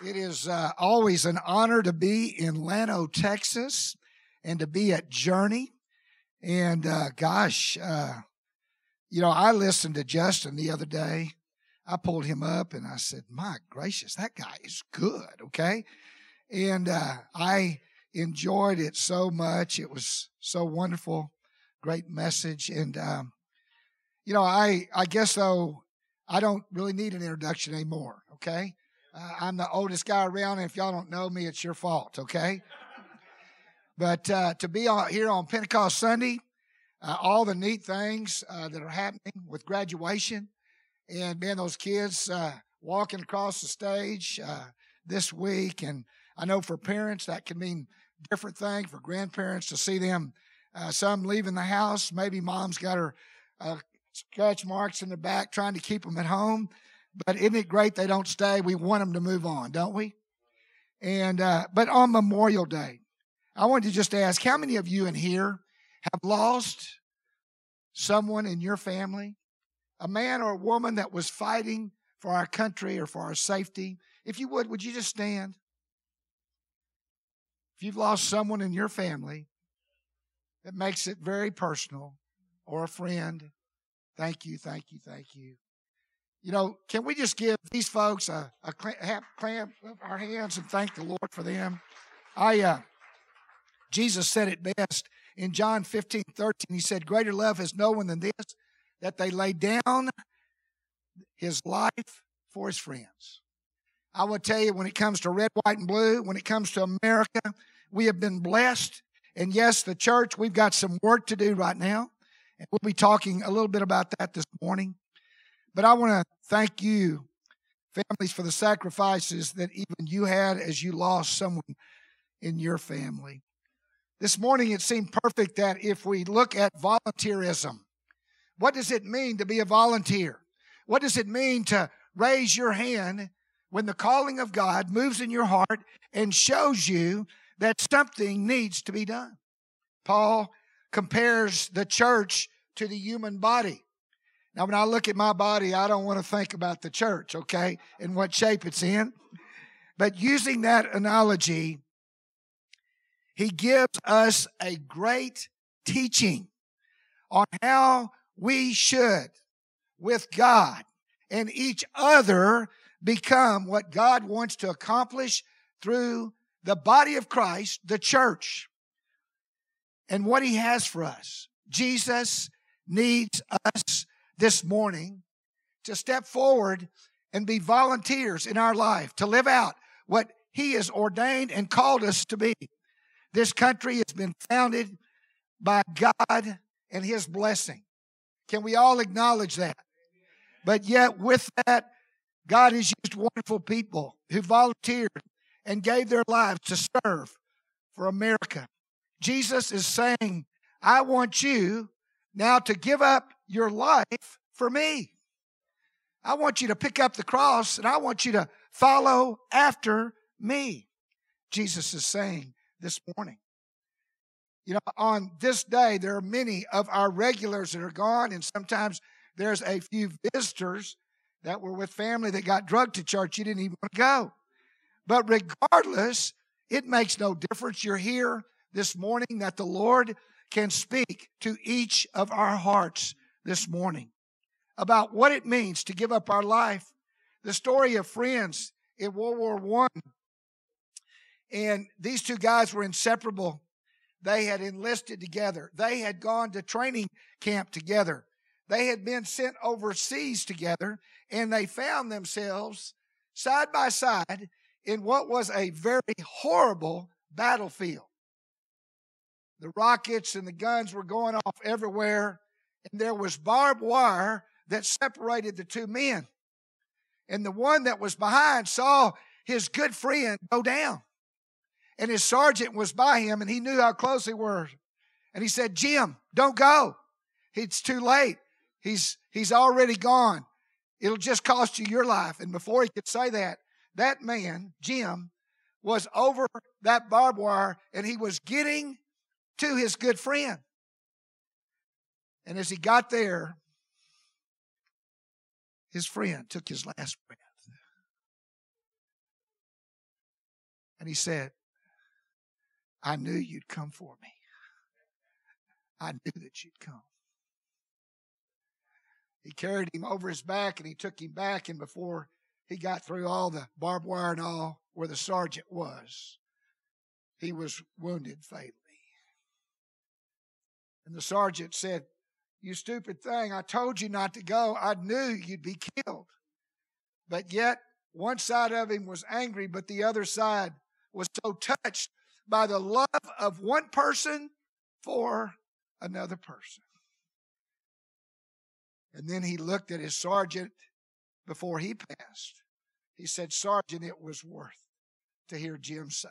It is always an honor to be in Llano, Texas, and to be at Journey. And I listened to Justin the other day. I pulled him up and I said, "My gracious, that guy is good." Okay, and I enjoyed it so much. It was so wonderful, great message. And I guess though I don't really need an introduction anymore. Okay. I'm the oldest guy around, and if y'all don't know me, it's your fault, okay? But to be here on Pentecost Sunday, all the neat things that are happening with graduation, and man, those kids walking across the stage this week, and I know for parents that can mean different things. For grandparents to see them, some leaving the house, maybe mom's got her scratch marks in the back trying to keep them at home. But isn't it great they don't stay? We want them to move on, don't we? And but on Memorial Day, I wanted to just ask, how many of you in here have lost someone in your family, a man or a woman that was fighting for our country or for our safety? If you would you just stand? If you've lost someone in your family, that makes it very personal, or a friend, thank you, thank you, thank you. You know, can we just give these folks a clamp of our hands and thank the Lord for them? Jesus said it best in John 15:13. He said, "Greater love has no one than this, that they lay down his life for his friends." I will tell you, when it comes to red, white, and blue, when it comes to America, we have been blessed. And yes, the church, we've got some work to do right now. And we'll be talking a little bit about that this morning. But I want to thank you, families, for the sacrifices that even you had as you lost someone in your family. This morning, it seemed perfect that if we look at volunteerism, what does it mean to be a volunteer? What does it mean to raise your hand when the calling of God moves in your heart and shows you that something needs to be done? Paul compares the church to the human body. Now, when I look at my body, I don't want to think about the church, okay, and what shape it's in. But using that analogy, he gives us a great teaching on how we should, with God and each other, become what God wants to accomplish through the body of Christ, the church, and what he has for us. Jesus needs us this morning to step forward and be volunteers in our life, to live out what he has ordained and called us to be. This country has been founded by God and his blessing. Can we all acknowledge that? But yet with that, God has used wonderful people who volunteered and gave their lives to serve for America. Jesus is saying, I want you now to give up your life for me. I want you to pick up the cross and I want you to follow after me. Jesus is saying this morning. You know, on this day, there are many of our regulars that are gone, and sometimes there's a few visitors that were with family that got drugged to church. You didn't even want to go. But regardless, it makes no difference. You're here this morning, that the Lord can speak to each of our hearts this morning about what it means to give up our life. The story of friends in World War I. And these two guys were inseparable. They had enlisted together. They had gone to training camp together. They had been sent overseas together, and they found themselves side by side in what was a very horrible battlefield. The rockets and the guns were going off everywhere, and there was barbed wire that separated the two men. And the one that was behind saw his good friend go down. And his sergeant was by him, and he knew how close they were. And he said, "Jim, don't go. It's too late. He's already gone. It'll just cost you your life." And before he could say that, that man, Jim, was over that barbed wire, and he was getting to his good friend. And as he got there, his friend took his last breath. And he said, I knew you'd come for me. I knew that you'd come. He carried him over his back and he took him back, and before he got through all the barbed wire and all where the sergeant was, he was wounded fatally. And the sergeant said, you stupid thing, I told you not to go. I knew you'd be killed. But yet, one side of him was angry, but the other side was so touched by the love of one person for another person. And then he looked at his sergeant before he passed. He said, Sergeant, it was worth to hear Jim say,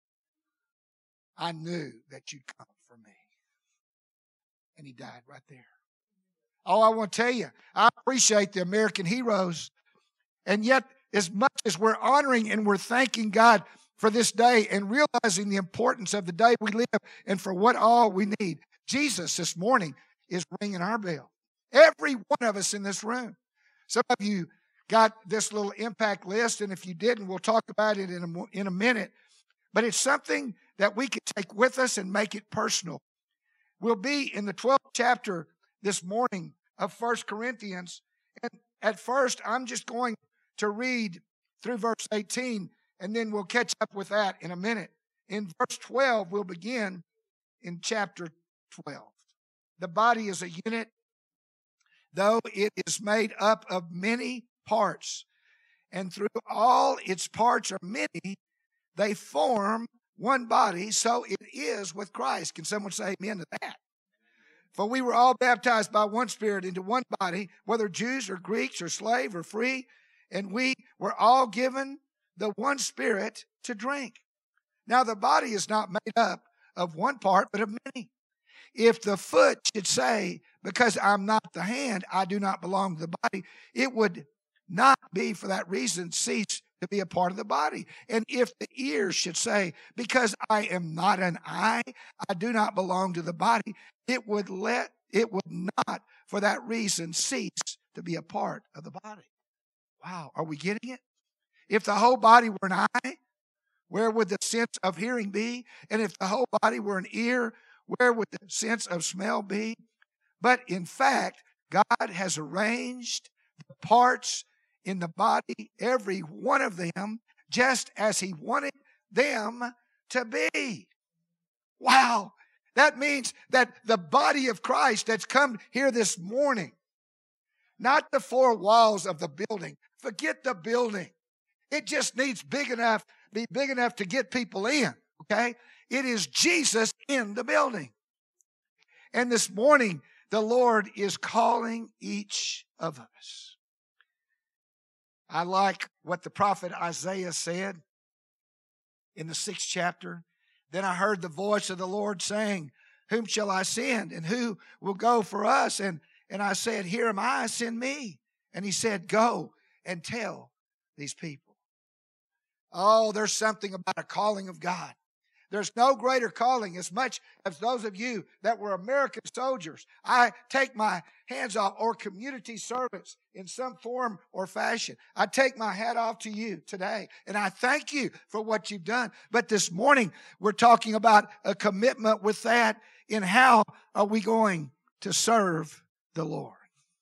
I knew that you'd come for me. And he died right there. Oh, I want to tell you, I appreciate the American heroes. And yet, as much as we're honoring and we're thanking God for this day and realizing the importance of the day we live and for what all we need, Jesus this morning is ringing our bell. Every one of us in this room. Some of you got this little impact list, and if you didn't, we'll talk about it in a minute. But it's something that we can take with us and make it personal. We'll be in the 12th chapter this morning of 1 Corinthians. And at first, I'm just going to read through verse 18, and then we'll catch up with that in a minute. In verse 12, we'll begin in chapter 12. The body is a unit, though it is made up of many parts. And through all its parts are many, they form one body, so it is with Christ. Can someone say amen to that? For we were all baptized by one Spirit into one body, whether Jews or Greeks or slave or free, and we were all given the one Spirit to drink. Now the body is not made up of one part, but of many. If the foot should say, because I'm not the hand, I do not belong to the body, it would not be for that reason cease to be a part of the body. And if the ear should say, because I am not an eye, I do not belong to the body, it would not for that reason cease to be a part of the body. Wow, are we getting it? If the whole body were an eye, where would the sense of hearing be? And if the whole body were an ear, where would the sense of smell be? But in fact, God has arranged the parts in the body, every one of them, just as He wanted them to be. Wow. That means that the body of Christ that's come here this morning, not the four walls of the building. Forget the building. It just needs be big enough to get people in, okay? It is Jesus in the building. And this morning, the Lord is calling each of us. I like what the prophet Isaiah said in the 6th chapter. Then I heard the voice of the Lord saying, whom shall I send, and who will go for us? And I said, here am I, send me. And He said, go and tell these people. Oh, there's something about a calling of God. There's no greater calling. As much as those of you that were American soldiers, I take my hands off, or community servants in some form or fashion. I take my hat off to you today, and I thank you for what you've done. But this morning, we're talking about a commitment with that in how are we going to serve the Lord.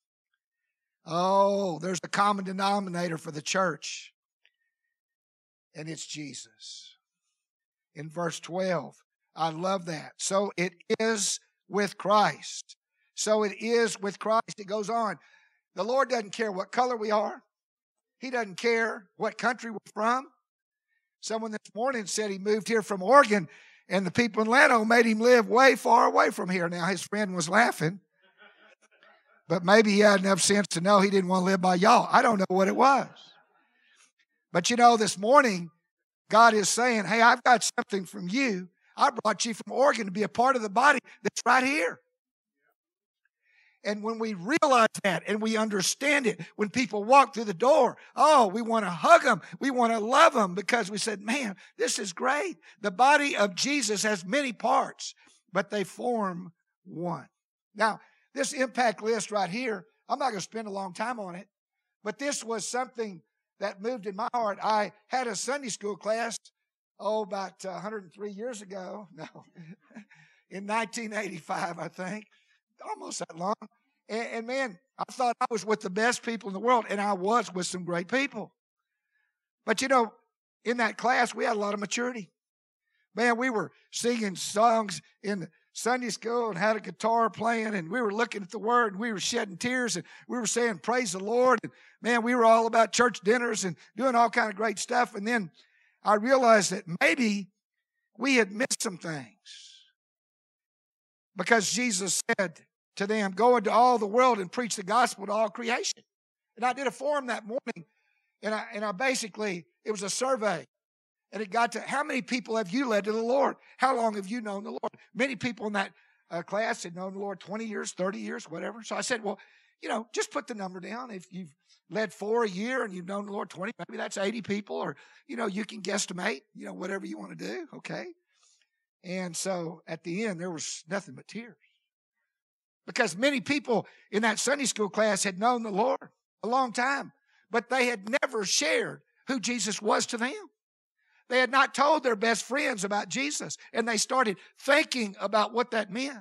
Oh, there's a common denominator for the church, and it's Jesus. In verse 12, I love that. So it is with Christ. So it is with Christ. It goes on. The Lord doesn't care what color we are. He doesn't care what country we're from. Someone this morning said he moved here from Oregon, and the people in Llano made him live way far away from here. Now, his friend was laughing, but maybe he had enough sense to know he didn't want to live by y'all. I don't know what it was. But you know, this morning, God is saying, hey, I've got something from you. I brought you from Oregon to be a part of the body that's right here. And when we realize that and we understand it, when people walk through the door, oh, we want to hug them. We want to love them because we said, man, this is great. The body of Jesus has many parts, but they form one. Now, this impact list right here, I'm not going to spend a long time on it, but this was something that moved in my heart. I had a Sunday school class about 103 years ago. No, in 1985, I think. Almost that long. And man, I thought I was with the best people in the world, and I was with some great people. But in that class, we had a lot of maturity. Man, we were singing songs in Sunday school and had a guitar playing, and we were looking at the Word, and we were shedding tears, and we were saying, praise the Lord. And man, we were all about church dinners and doing all kind of great stuff. And then I realized that maybe we had missed some things, because Jesus said to them, go into all the world and preach the gospel to all creation. And I did a forum that morning, and I basically, it was a survey. And it got to, how many people have you led to the Lord? How long have you known the Lord? Many people in that class had known the Lord 20 years, 30 years, whatever. So I said, well, just put the number down. If you've led 4 a year and you've known the Lord 20, maybe that's 80 people, or, you can guesstimate, whatever you want to do, okay? And so at the end, there was nothing but tears. Because many people in that Sunday school class had known the Lord a long time, but they had never shared who Jesus was to them. They had not told their best friends about Jesus, and they started thinking about what that meant.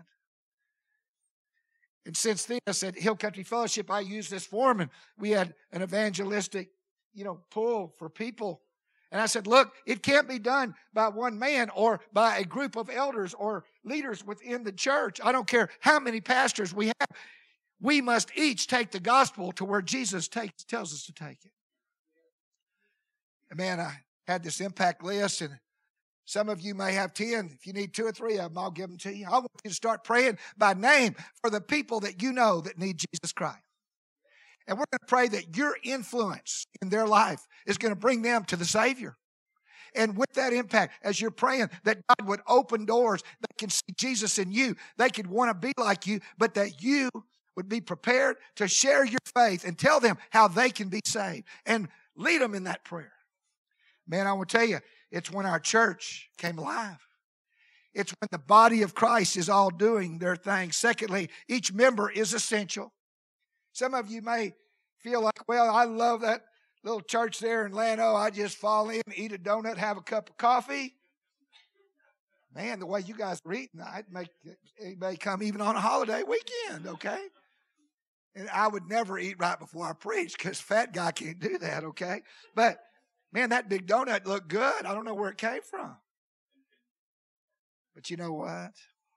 And since then, I said, Hill Country Fellowship, I used this forum, and we had an evangelistic, pull for people. And I said, look, it can't be done by one man or by a group of elders or leaders within the church. I don't care how many pastors we have. We must each take the gospel to where Jesus tells us to take it. And man, I had this impact list, and some of you may have 10. If you need 2 or 3 of them, I'll give them to you. I want you to start praying by name for the people that you know that need Jesus Christ. And we're going to pray that your influence in their life is going to bring them to the Savior. And with that impact, as you're praying, that God would open doors, they can see Jesus in you. They could want to be like you, but that you would be prepared to share your faith and tell them how they can be saved. And lead them in that prayer. Man, I want to tell you, it's when our church came alive. It's when the body of Christ is all doing their thing. Secondly, each member is essential. Some of you may feel like, well, I love that little church there in Llano. I just fall in, eat a donut, have a cup of coffee. Man, the way you guys are eating, I'd make anybody come even on a holiday weekend, okay? And I would never eat right before I preach, because fat guy can't do that, okay? But man, that big donut looked good. I don't know where it came from. But you know what?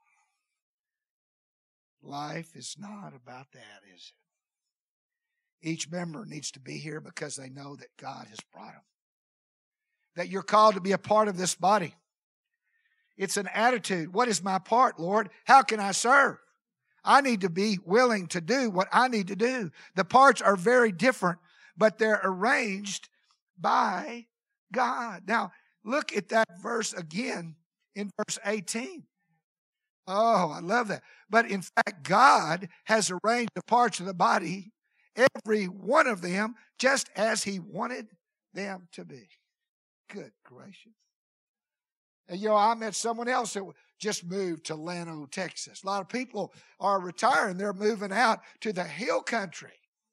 Life is not about that, is it? Each member needs to be here because they know that God has brought them. That you're called to be a part of this body. It's an attitude. What is my part, Lord? How can I serve? I need to be willing to do what I need to do. The parts are very different, but they're arranged by God. Now, look at that verse again in verse 18. Oh, I love that. But in fact, God has arranged the parts of the body, every one of them, just as He wanted them to be. Good gracious. And I met someone else that just moved to Llano, Texas. A lot of people are retiring. They're moving out to the hill country.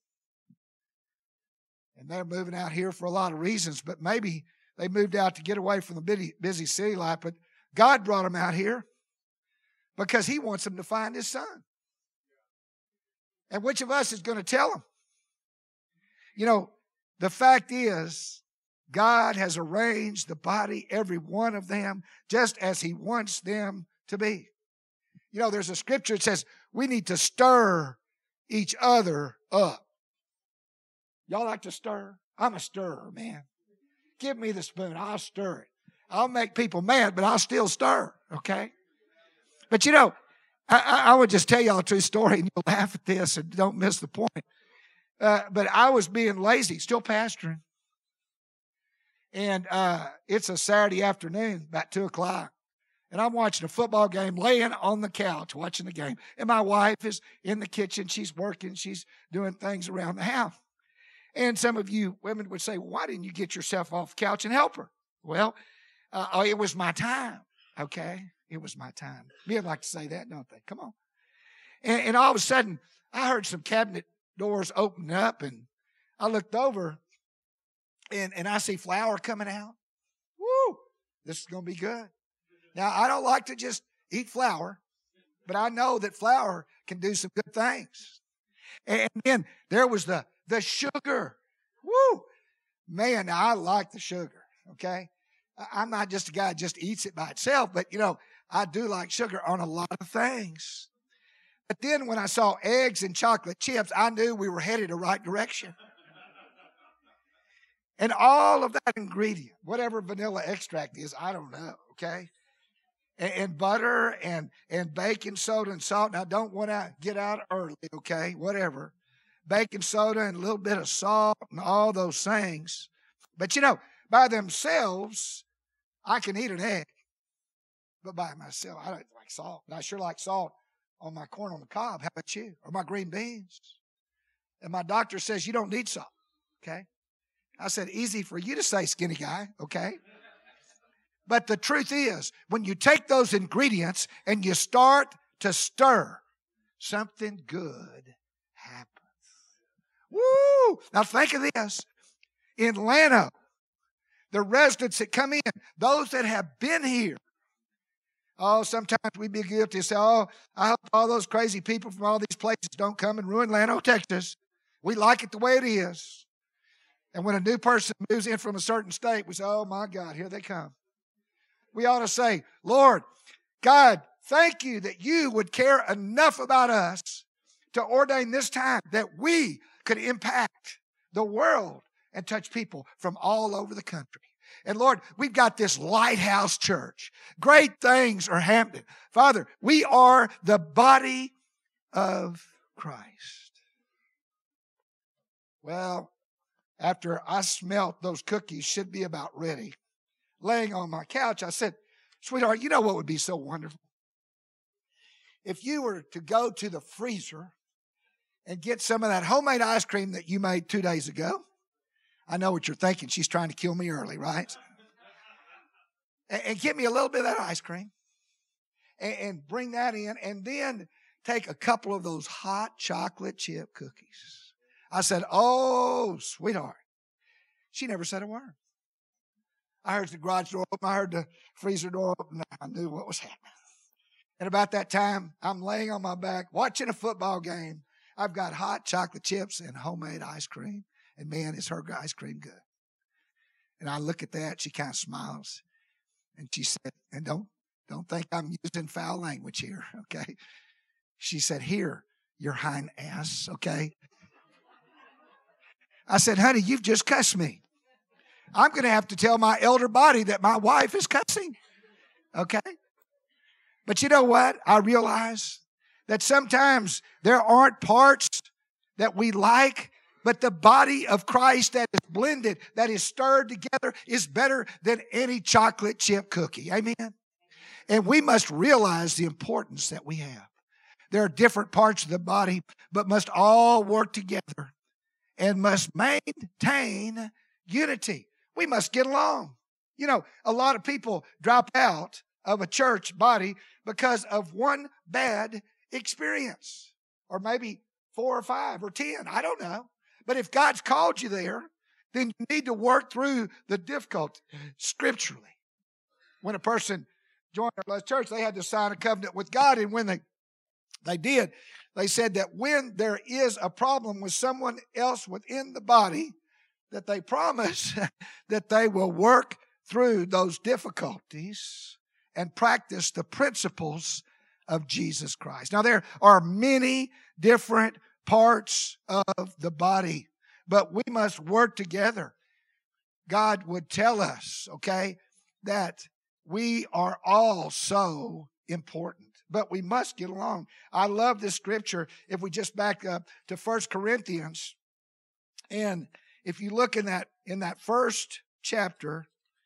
And they're moving out here for a lot of reasons, but maybe they moved out to get away from the busy city life. But God brought them out here because He wants them to find His Son. And which of us is going to tell them? The fact is, God has arranged the body, every one of them, just as He wants them to be. There's a scripture that says we need to stir each other up. Y'all like to stir? I'm a stirrer, man. Give me the spoon. I'll stir it. I'll make people mad, but I'll still stir, okay? But I would just tell y'all a true story, and you'll laugh at this and don't miss the point. But I was being lazy, still pastoring. And it's a Saturday afternoon, about 2 o'clock. And I'm watching a football game, laying on the couch, watching the game. And my wife is in the kitchen. She's working. She's doing things around the house. And some of you women would say, why didn't you get yourself off the couch and help her? Well, it was my time, okay? It was my time. Men like to say that, don't they? Come on. And all of a sudden, I heard some cabinet doors open up, and I looked over, and I see flour coming out. Woo! This is going to be good. Now, I don't like to just eat flour, but I know that flour can do some good things. And then there was the sugar. Woo! Man, I like the sugar, okay? I'm not just a guy that just eats it by itself, but, I do like sugar on a lot of things. But then when I saw eggs and chocolate chips, I knew we were headed the right direction. And all of that ingredient, whatever vanilla extract is, I don't know, okay? And butter and baking soda and salt. Now, don't want to get out early, okay? Whatever. Baking soda and a little bit of salt and all those things. But, by themselves, I can eat an egg. But by myself, I don't like salt. But I sure like salt on my corn on the cob. How about you? Or my green beans. And my doctor says you don't need salt, okay? I said, easy for you to say, skinny guy, okay? But the truth is, when you take those ingredients and you start to stir, something good happens. Woo! Now think of this. In Llano, the residents that come in, those that have been here, sometimes we'd be guilty to say, I hope all those crazy people from all these places don't come and ruin Llano, Texas. We like it the way it is. And when a new person moves in from a certain state, we say, oh my God, here they come. We ought to say, Lord, God, thank you that you would care enough about us to ordain this time that we could impact the world and touch people from all over the country. And Lord, we've got this lighthouse church. Great things are happening. Father, we are the body of Christ. Well, after I smelt those cookies should be about ready, laying on my couch, I said, sweetheart, you know what would be so wonderful? If you were to go to the freezer and get some of that homemade ice cream that you made 2 days ago. I know what you're thinking. She's trying to kill me early, right? And get me a little bit of that ice cream and bring that in, and then take a couple of those hot chocolate chip cookies. I said, oh, sweetheart. She never said a word. I heard the garage door open. I heard the freezer door open. I knew what was happening. And about that time, I'm laying on my back watching a football game. I've got hot chocolate chips and homemade ice cream. And man, is her ice cream good. And I look at that. She kind of smiles. And she said, and don't think I'm using foul language here, okay? She said, here, your hind ass, okay? I said, honey, you've just cussed me. I'm going to have to tell my elder body that my wife is cussing, okay? But you know what? I realize that sometimes there aren't parts that we like, but the body of Christ that is blended, that is stirred together, is better than any chocolate chip cookie. Amen? And we must realize the importance that we have. There are different parts of the body, but must all work together and must maintain unity. We must get along. You know, a lot of people drop out of a church body because of one bad experience, or maybe 4 or 5 or 10. I don't know. But if God's called you there, then you need to work through the difficulty scripturally. When a person joined our church, they had to sign a covenant with God. And when they did, they said that when there is a problem with someone else within the body, that they promise that they will work through those difficulties and practice the principles of Jesus Christ. Now, there are many different parts of the body, but we must work together. God would tell us, okay, that we are all so important, but we must get along. I love this scripture. If we just back up to 1 Corinthians, and if you look in that first chapter,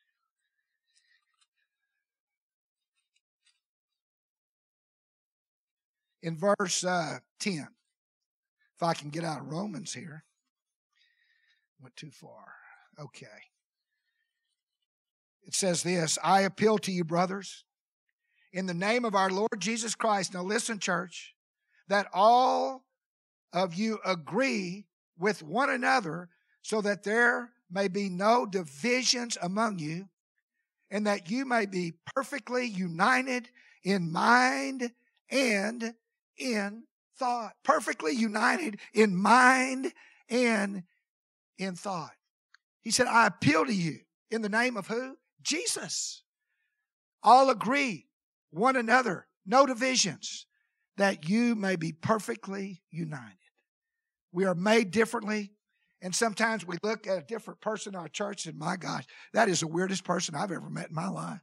in verse 10, if I can get out of Romans here. Went too far. Okay. It says this, I appeal to you, brothers, in the name of our Lord Jesus Christ. Now listen, church, that all of you agree with one another so that there may be no divisions among you, and that you may be perfectly united in mind and in thought. Perfectly united in mind and in thought. He said, I appeal to you in the name of who? Jesus. All agree, one another, no divisions, that you may be perfectly united. We are made differently, and sometimes we look at a different person in our church and, my gosh, that is the weirdest person I've ever met in my life.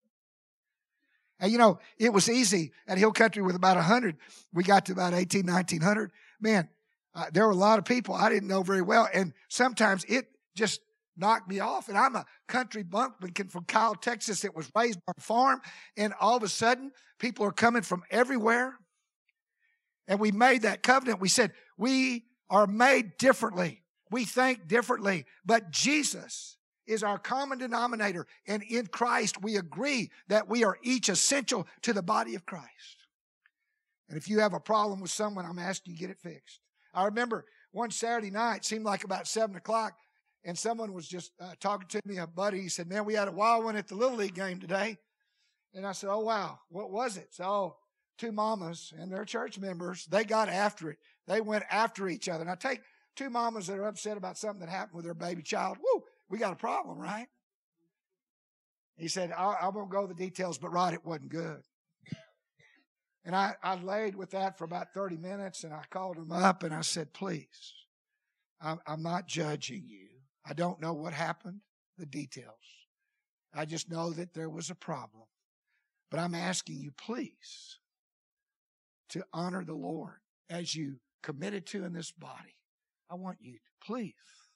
And you know, it was easy at Hill Country with about 100. We got to about 1900. Man, there were a lot of people I didn't know very well, and sometimes it just knocked me off. And I'm a country bumpkin from Kyle, Texas. It was raised on a farm, and all of a sudden, people are coming from everywhere. And we made that covenant. We said, we are made differently. We think differently. But Jesus is our common denominator. And in Christ, we agree that we are each essential to the body of Christ. And if you have a problem with someone, I'm asking you to get it fixed. I remember one Saturday night, seemed like about 7 o'clock, and someone was just talking to me, a buddy. He said, man, we had a wild one at the Little League game today. And I said, oh, wow, what was it? So, two mamas and their church members, they got after it. They went after each other. Now, take two mamas that are upset about something that happened with their baby child. Woo, we got a problem, right? He said, I won't go into the details, but Rod, it wasn't good. And I laid with that for about 30 minutes, and I called him up, and I said, please, I'm not judging you. I don't know what happened, the details. I just know that there was a problem. But I'm asking you, please, to honor the Lord as you committed to in this body. I want you to please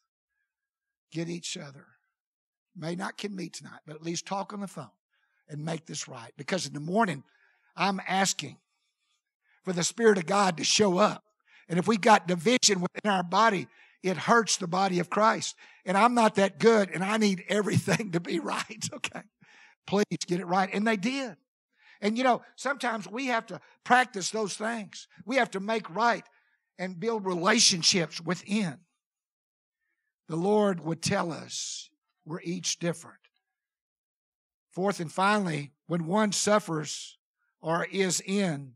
get each other. May not can meet tonight, but at least talk on the phone and make this right. Because in the morning, I'm asking for the Spirit of God to show up. And if we got division within our body, it hurts the body of Christ. And I'm not that good, and I need everything to be right, okay? Please get it right. And they did. And you know, sometimes we have to practice those things. We have to make right and build relationships within. The Lord would tell us we're each different. Fourth and finally, when one suffers or is in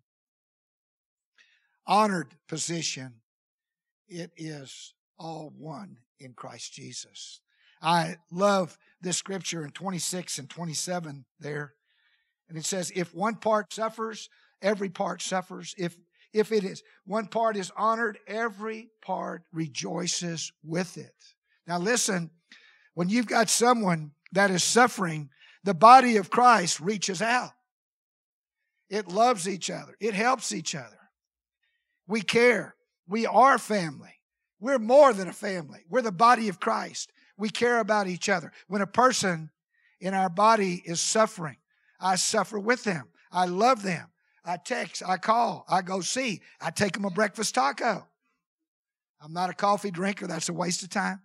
honored position, it is all one in Christ Jesus. I love this scripture in 26 and 27 there. And it says, if one part suffers, every part suffers. If it is, one part is honored, every part rejoices with it. Now listen, when you've got someone that is suffering, the body of Christ reaches out. It loves each other. It helps each other. We care. We are family. We're more than a family. We're the body of Christ. We care about each other. When a person in our body is suffering, I suffer with them. I love them. I text, I call, I go see. I take them a breakfast taco. I'm not a coffee drinker. That's a waste of time.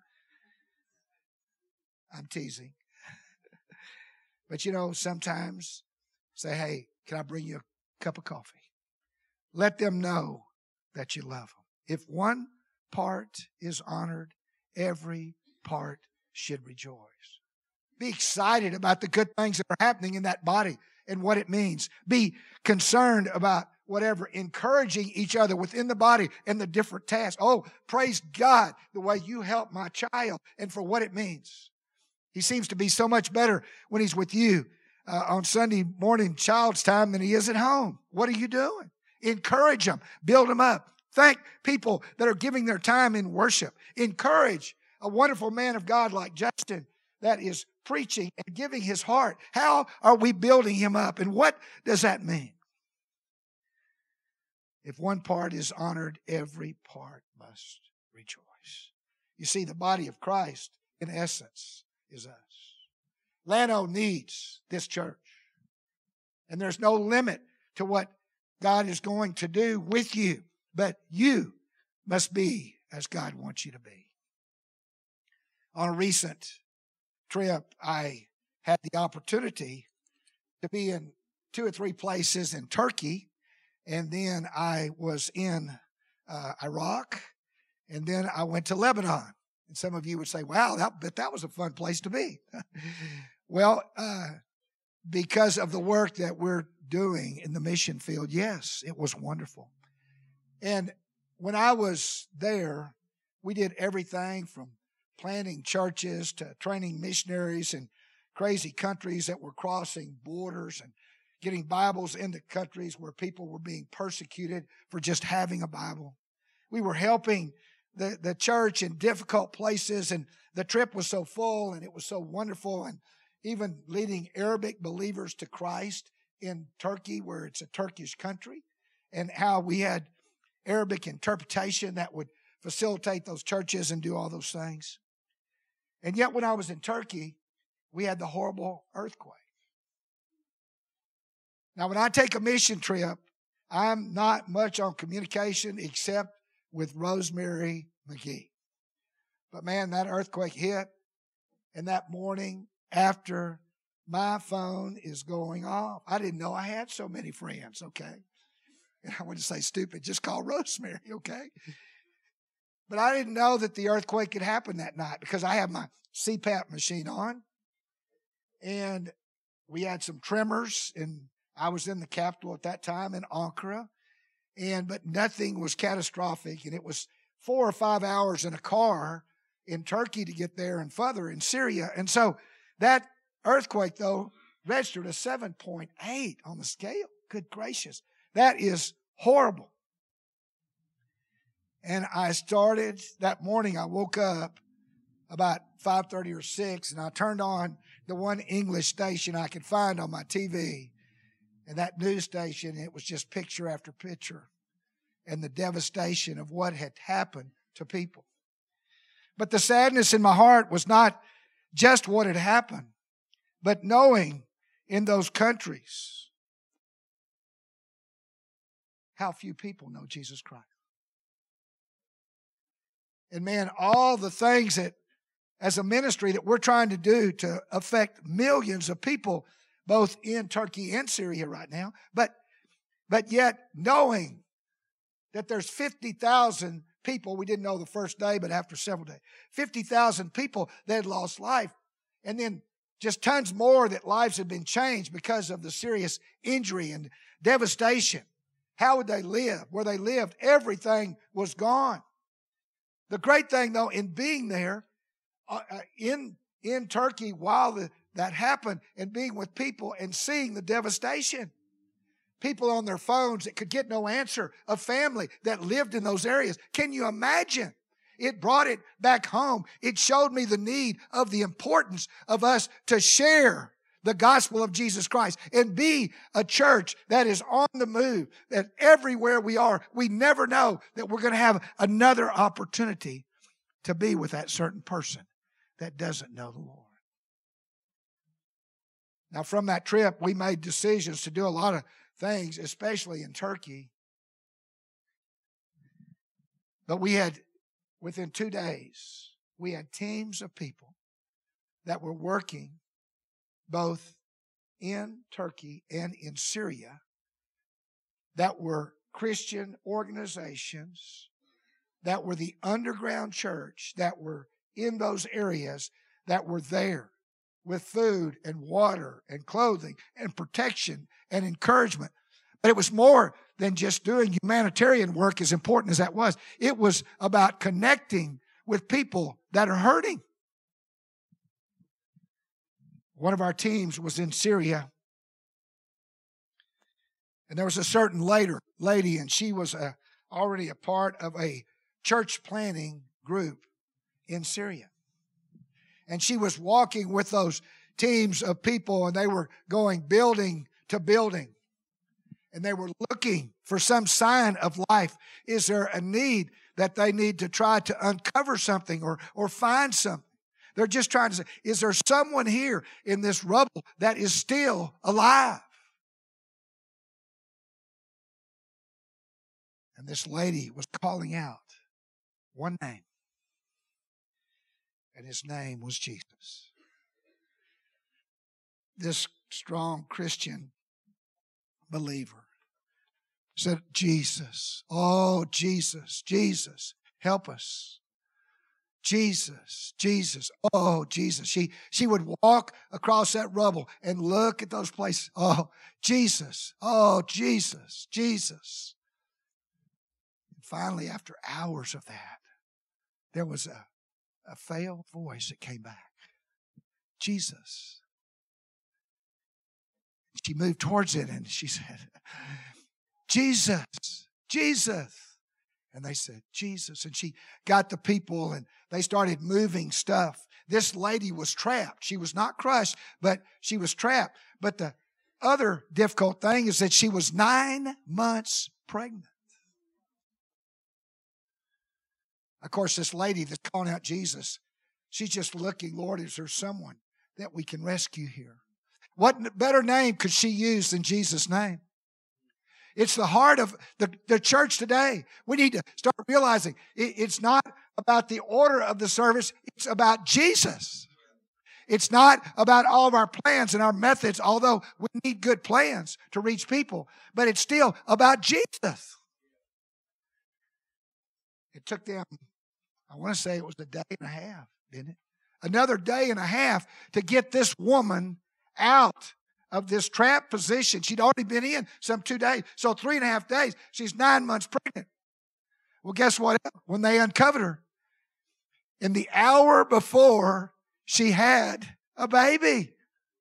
I'm teasing. But you know, sometimes say, hey, can I bring you a cup of coffee? Let them know that you love them. If one part is honored, every part should rejoice. Be excited about the good things that are happening in that body and what it means. Be concerned about whatever, encouraging each other within the body and the different tasks. Oh, praise God the way you help my child and for what it means. He seems to be so much better when he's with you on Sunday morning child's time than he is at home. What are you doing? Encourage them. Build them up. Thank people that are giving their time in worship. Encourage a wonderful man of God like Justin that is preaching and giving his heart. How are we building him up? And what does that mean? If one part is honored, every part must rejoice. You see, the body of Christ, in essence, is us. Llano needs this church. And there's no limit to what God is going to do with you. But you must be as God wants you to be. On a recent trip, I had the opportunity to be in 2 or 3 places in Turkey. And then I was in Iraq. And then I went to Lebanon. And some of you would say, wow, that was a fun place to be. Well, because of the work that we're doing in the mission field, yes, it was wonderful. And when I was there, we did everything from planting churches to training missionaries in crazy countries that were crossing borders and getting Bibles into countries where people were being persecuted for just having a Bible. We were helping the church in difficult places, and the trip was so full and it was so wonderful, and even leading Arabic believers to Christ in Turkey, where it's a Turkish country, and how we had Arabic interpretation that would facilitate those churches and do all those things. And yet when I was in Turkey, we had the horrible earthquake. Now, when I take a mission trip, I'm not much on communication except with Rosemary McGee. But man, that earthquake hit, and that morning after, my phone is going off. I didn't know I had so many friends, okay? And I wouldn't say stupid, just call Rosemary, okay? But I didn't know that the earthquake had happened that night because I had my CPAP machine on. And we had some tremors, and I was in the capital at that time in Ankara. But nothing was catastrophic. And it was 4 or 5 hours in a car in Turkey to get there and further in Syria. And so that earthquake, though, registered a 7.8 on the scale. Good gracious. That is horrible. And I started that morning, I woke up about 5:30 or 6, and I turned on the one English station I could find on my TV. And that news station, it was just picture after picture and the devastation of what had happened to people. But the sadness in my heart was not just what had happened, but knowing in those countries how few people know Jesus Christ. And man, all the things that as a ministry that we're trying to do to affect millions of people, both in Turkey and Syria right now, but yet knowing that there's 50,000 people, we didn't know the first day, but after several days, 50,000 people that had lost life, and then just tons more that lives had been changed because of the serious injury and devastation. How would they live? Where they lived, everything was gone. The great thing, though, in being there in Turkey while that happened and being with people and seeing the devastation. People on their phones that could get no answer, a family that lived in those areas. Can you imagine? It brought it back home. It showed me the need of the importance of us to share the gospel of Jesus Christ and be a church that is on the move, that everywhere we are, we never know that we're going to have another opportunity to be with that certain person that doesn't know the Lord. Now, from that trip, we made decisions to do a lot of things, especially in Turkey. But we had, within 2 days, we had teams of people that were working both in Turkey and in Syria that were Christian organizations, that were the underground church, that were in those areas, that were there with food and water and clothing and protection and encouragement. But it was more than just doing humanitarian work, as important as that was. It was about connecting with people that are hurting. One of our teams was in Syria, and there was a certain lady, and she was already a part of a church planting group in Syria. And she was walking with those teams of people, and they were going building to building. And they were looking for some sign of life. Is there a need that they need to try to uncover something or find something? They're just trying to say, is there someone here in this rubble that is still alive? And this lady was calling out one name. And his name was Jesus. This strong Christian believer said, Jesus, oh, Jesus, Jesus, help us. Jesus, Jesus, oh, Jesus. She would walk across that rubble and look at those places. Oh, Jesus, Jesus. And finally, after hours of that, there was a failed voice that came back. Jesus. She moved towards it and she said, Jesus, Jesus. And they said, Jesus. And she got the people and they started moving stuff. This lady was trapped. She was not crushed, but she was trapped. But the other difficult thing is that she was 9 months pregnant. Of course, this lady that's calling out Jesus, she's just looking, Lord, is there someone that we can rescue here? What better name could she use than Jesus' name? It's the heart of the church today. We need to start realizing it's not about the order of the service. It's about Jesus. It's not about all of our plans and our methods, although we need good plans to reach people. But it's still about Jesus. It took them, I want to say it was a day and a half, didn't it? Another day and a half to get this woman out of this trap position. She'd already been in some 2 days. So 3.5 days, she's 9 months pregnant. Well, guess what? When they uncovered her, in the hour before, she had a baby.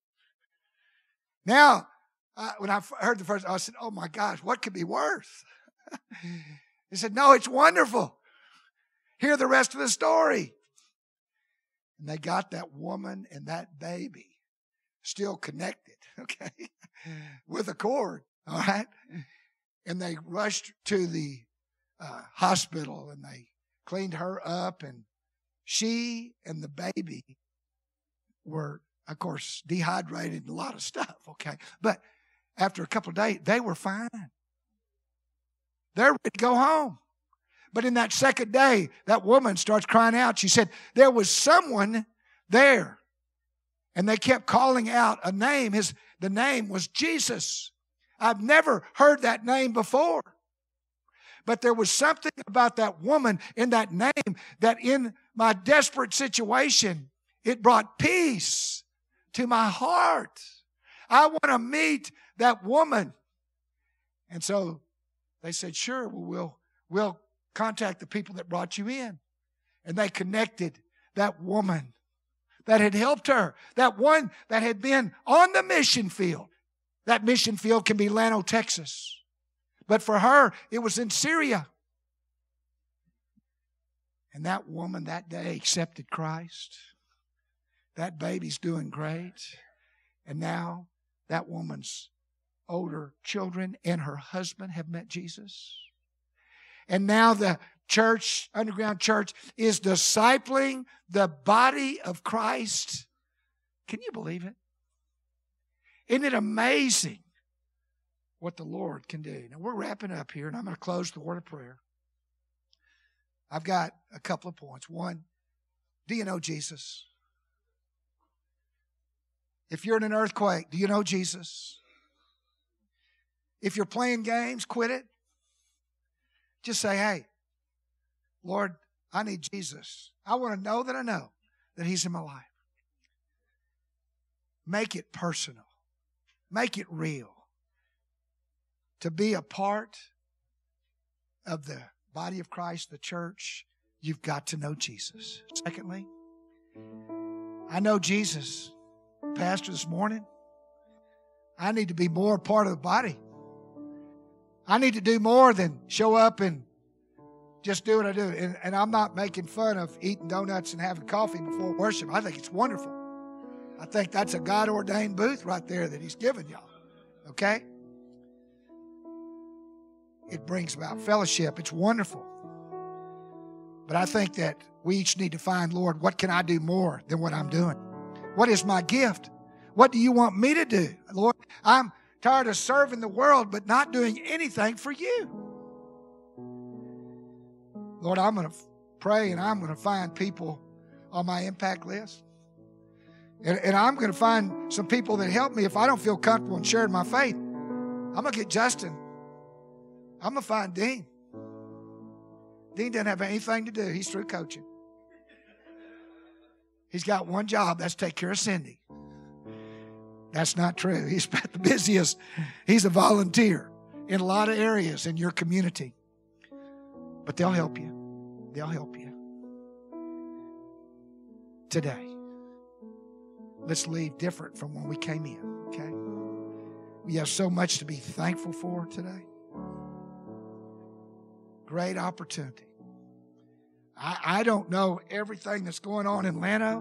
Now, when I heard the first, I said, oh my gosh, what could be worse? He said, no, it's wonderful. Hear the rest of the story. And they got that woman and that baby still connected, okay, with a cord, all right? And they rushed to the hospital and they cleaned her up, and she and the baby were, of course, dehydrated and a lot of stuff, okay? But after a couple of days, they were fine. They're ready to go home. But in that second day, that woman starts crying out. She said, there was someone there. And they kept calling out a name. The name was Jesus. I've never heard that name before. But there was something about that woman in that name that in my desperate situation, it brought peace to my heart. I want to meet that woman. And so they said, sure, we'll contact the people that brought you in. And they connected that woman that had helped her, that one that had been on the mission field. That mission field can be Llano, Texas. But for her, it was in Syria. And that woman that day accepted Christ. That baby's doing great. And now that woman's older children and her husband have met Jesus. And now the church, underground church, is discipling the body of Christ. Can you believe it? Isn't it amazing what the Lord can do? Now we're wrapping up here, and I'm going to close the word of prayer. I've got a couple of points. One, do you know Jesus? If you're in an earthquake, do you know Jesus? If you're playing games, quit it. Just say, hey, Lord, I need Jesus. I want to know that He's in my life. Make it personal. Make it real. To be a part of the body of Christ, the church, you've got to know Jesus. Secondly, I know Jesus. Pastor, this morning, I need to be more a part of the body. I need to do more than show up and just do what I do. And I'm not making fun of eating donuts and having coffee before worship. I think it's wonderful. I think that's a God-ordained booth right there that He's given y'all. Okay? It brings about fellowship. It's wonderful. But I think that we each need to find, Lord, what can I do more than what I'm doing? What is my gift? What do you want me to do? Lord, I'm tired of serving the world but not doing anything for you. Lord, I'm going to pray and I'm going to find people on my impact list. And I'm going to find some people that help me if I don't feel comfortable in sharing my faith. I'm going to get Justin. I'm going to find Dean. Dean doesn't have anything to do. He's through coaching. He's got one job. That's take care of Cindy. That's not true. He's about the busiest. He's a volunteer in a lot of areas in your community. But they'll help you. They'll help you. Today, let's leave different from when we came in, okay? We have so much to be thankful for today. Great opportunity. I don't know everything that's going on in Llano,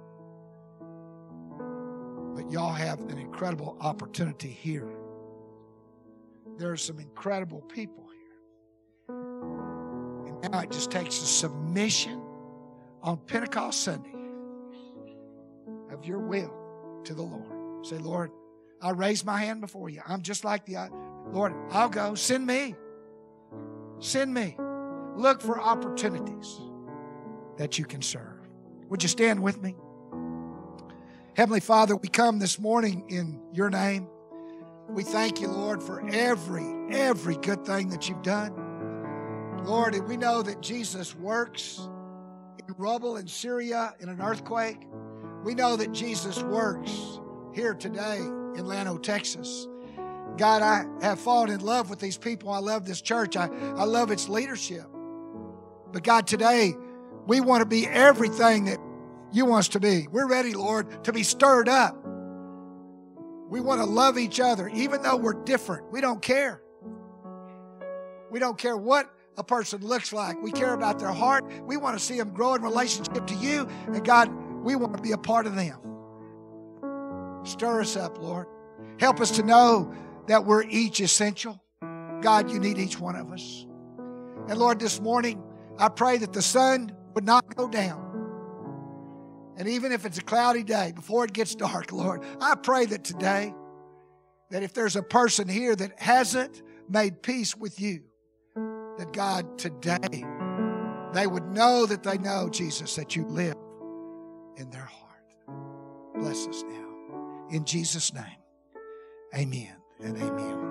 but y'all have an incredible opportunity here. There are some incredible people here. And now it just takes a submission on Pentecost Sunday of your will to the Lord. Say, Lord, I raise my hand before you. I'm just like Lord, I'll go. Send me. Send me. Look for opportunities that you can serve. Would you stand with me? Heavenly Father, we come this morning in your name. We thank you, Lord, for every good thing that you've done. Lord, and we know that Jesus works in rubble in Syria in an earthquake. We know that Jesus works here today in Llano, Texas. God, I have fallen in love with these people. I love this church. I love its leadership. But God, today, we want to be everything that you want us to be. We're ready, Lord, to be stirred up. We want to love each other, even though we're different. We don't care. We don't care what a person looks like. We care about their heart. We want to see them grow in relationship to you. And God, we want to be a part of them. Stir us up, Lord. Help us to know that we're each essential. God, you need each one of us. And Lord, this morning, I pray that the sun would not go down. And even if it's a cloudy day, before it gets dark, Lord, I pray that today, that if there's a person here that hasn't made peace with you, that God, today, they would know that they know, Jesus, that you live in their heart. Bless us now. In Jesus' name, amen and amen.